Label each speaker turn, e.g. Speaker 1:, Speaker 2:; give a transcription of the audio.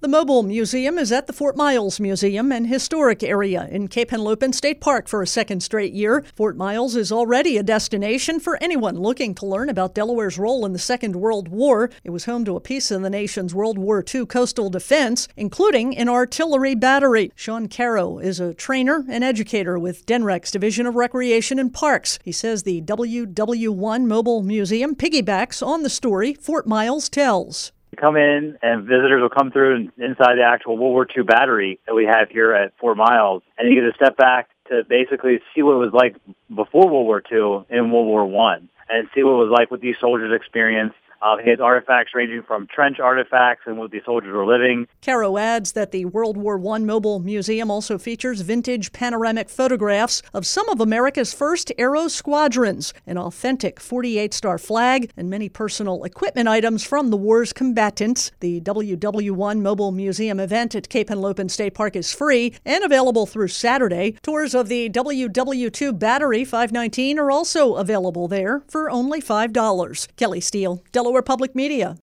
Speaker 1: The Mobile Museum is at the Fort Miles Museum and Historic Area in Cape Henlopen State Park for a second straight year. Fort Miles is already a destination for anyone looking to learn about Delaware's role in the Second World War. It was home to a piece of the nation's World War II coastal defense, including an artillery battery. Sean Caro is a trainer and educator with DENREC's Division of Recreation and Parks. He says the WW1 Mobile Museum piggybacks on the story Fort Miles tells.
Speaker 2: Come in and visitors will come through and inside the actual World War II battery that we have here at Fort Miles, and you get to step back to basically see what it was like before World War II in World War I and see what it was like what these soldiers experienced. He has artifacts ranging from trench artifacts and what these soldiers were living.
Speaker 1: Caro adds that the World War I Mobile Museum also features vintage panoramic photographs of some of America's first aero squadrons, an authentic 48-star flag, and many personal equipment items from the war's combatants. The WW1 Mobile Museum event at Cape Henlopen State Park is free and available through Saturday. Tours of the WW2 Battery 519 are also available there for only $5. Kelly Steele, Delaware Public Media.